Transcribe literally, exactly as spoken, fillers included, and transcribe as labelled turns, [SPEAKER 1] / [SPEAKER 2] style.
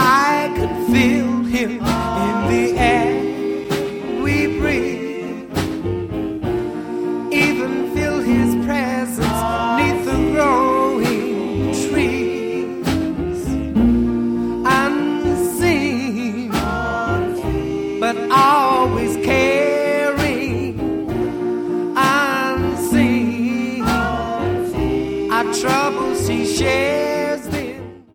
[SPEAKER 1] I could feel him in the air we breathe, even feel his presence neath the growing trees. Unseen, but always caring. Unseen, our troubles he shares.